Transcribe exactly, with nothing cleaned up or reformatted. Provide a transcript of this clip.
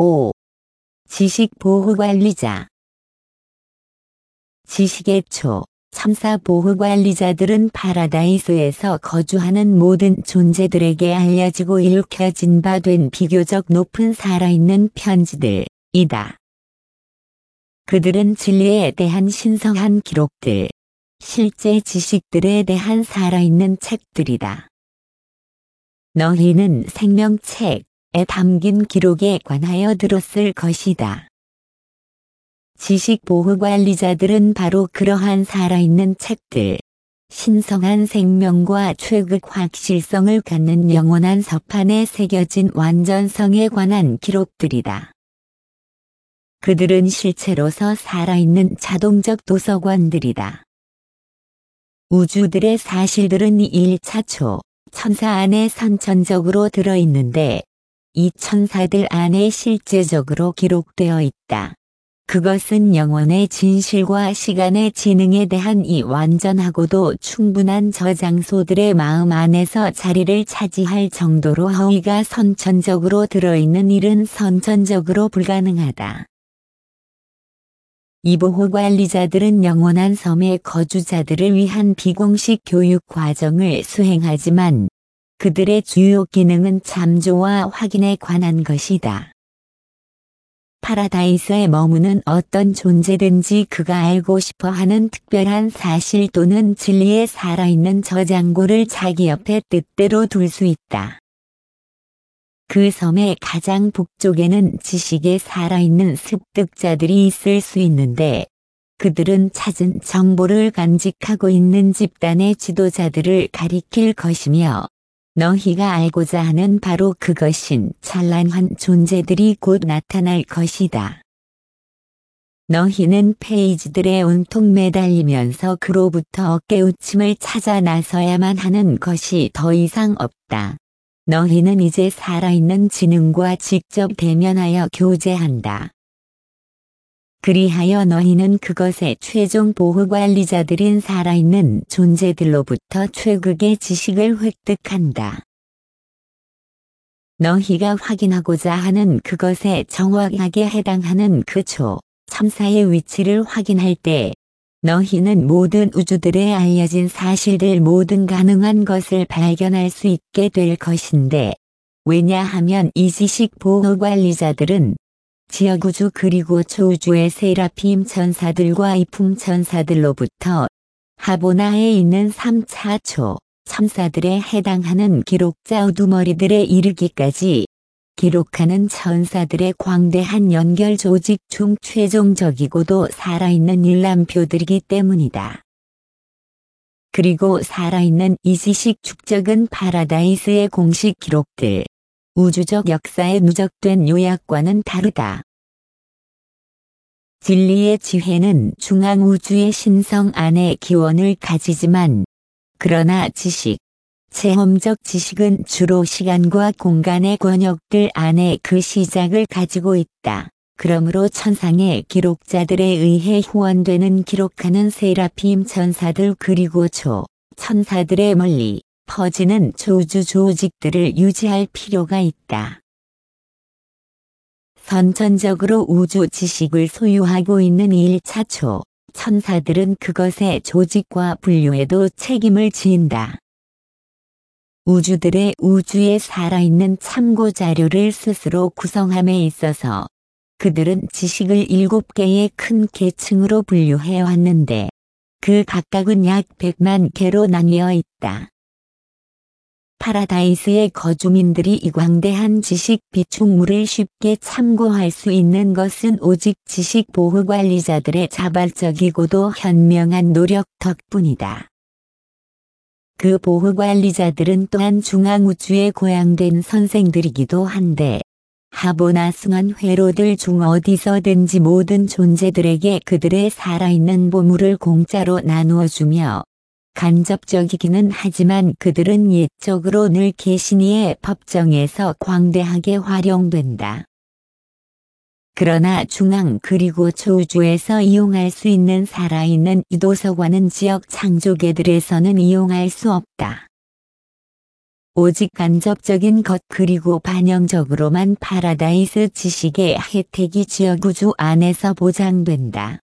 오. 지식보호관리자. 지식의 초, 천사보호관리자들은 파라다이스에서 거주하는 모든 존재들에게 알려지고 일으켜진 바 된 비교적 높은 살아있는 편지들이다. 그들은 진리에 대한 신성한 기록들, 실제 지식들에 대한 살아있는 책들이다. 너희는 생명책에 담긴 기록에 관하여 들었을 것이다. 지식보호관리자들은 바로 그러한 살아있는 책들, 신성한 생명과 최극 확실성을 갖는 영원한 서판에 새겨진 완전성에 관한 기록들이다. 그들은 실체로서 살아있는 자동적 도서관들이다. 우주들의 사실들은 이 일 차 초, 천사 안에 선천적으로 들어있는데, 이 천사들 안에 실제적으로 기록되어 있다. 그것은 영혼의 진실과 시간의 지능에 대한 이 완전하고도 충분한 저장소들의 마음 안에서 자리를 차지할 정도로 허위가 선천적으로 들어있는 일은 선천적으로 불가능하다. 이 보호관리자들은 영원한 섬의 거주자들을 위한 비공식 교육 과정을 수행하지만 그들의 주요 기능은 참조와 확인에 관한 것이다. 파라다이스에 머무는 어떤 존재든지 그가 알고 싶어하는 특별한 사실 또는 진리의 살아있는 저장고를 자기 옆에 뜻대로 둘 수 있다. 그 섬의 가장 북쪽에는 지식의 살아있는 습득자들이 있을 수 있는데 그들은 찾은 정보를 간직하고 있는 집단의 지도자들을 가리킬 것이며 너희가 알고자 하는 바로 그것인 찬란한 존재들이 곧 나타날 것이다. 너희는 페이지들에 온통 매달리면서 그로부터 깨우침을 찾아 나서야만 하는 것이 더 이상 없다. 너희는 이제 살아있는 지능과 직접 대면하여 교제한다. 그리하여 너희는 그것의 최종 보호관리자들인 살아있는 존재들로부터 최극의 지식을 획득한다. 너희가 확인하고자 하는 그것에 정확하게 해당하는 그 초, 천사의 위치를 확인할 때 너희는 모든 우주들에 알려진 사실들 모든 가능한 것을 발견할 수 있게 될 것인데 왜냐하면 이 지식 보호관리자들은 지역우주 그리고 초우주의 세라핌 천사들과 이품 천사들로부터 하보나에 있는 삼 차 초 천사들에 해당하는 기록자 우두머리들에 이르기까지 기록하는 천사들의 광대한 연결 조직 중 최종적이고도 살아있는 일람표들이기 때문이다. 그리고 살아있는 이 지식 축적은 파라다이스의 공식 기록들, 우주적 역사에 누적된 요약과는 다르다. 진리의 지혜는 중앙우주의 신성 안에 기원을 가지지만 그러나 지식, 체험적 지식은 주로 시간과 공간의 권역들 안에 그 시작을 가지고 있다. 그러므로 천상의 기록자들에 의해 후원되는 기록하는 세라핌 천사들 그리고 초 천사들의 멀리 퍼지는 초우주 조직들을 유지할 필요가 있다. 선천적으로 우주 지식을 소유하고 있는 일 차 초 천사들은 그것의 조직과 분류에도 책임을 지인다. 우주들의 우주에 살아있는 참고 자료를 스스로 구성함에 있어서 그들은 지식을 일곱 개의 큰 계층으로 분류해 왔는데 그 각각은 약 백만 개로 나뉘어 있다. 파라다이스의 거주민들이 이 광대한 지식 비축물을 쉽게 참고할 수 있는 것은 오직 지식 보호관리자들의 자발적이고도 현명한 노력 덕분이다. 그 보호관리자들은 또한 중앙우주에 고양된 선생들이기도 한데 하보나 승한 회로들 중 어디서든지 모든 존재들에게 그들의 살아있는 보물을 공짜로 나누어주며 간접적이기는 하지만 그들은 예적으로 늘 계신이의 법정에서 광대하게 활용된다. 그러나 중앙 그리고 초우주에서 이용할 수 있는 살아있는 이 도서관은 지역 창조계들에서는 이용할 수 없다. 오직 간접적인 것 그리고 반영적으로만 파라다이스 지식의 혜택이 지역우주 안에서 보장된다.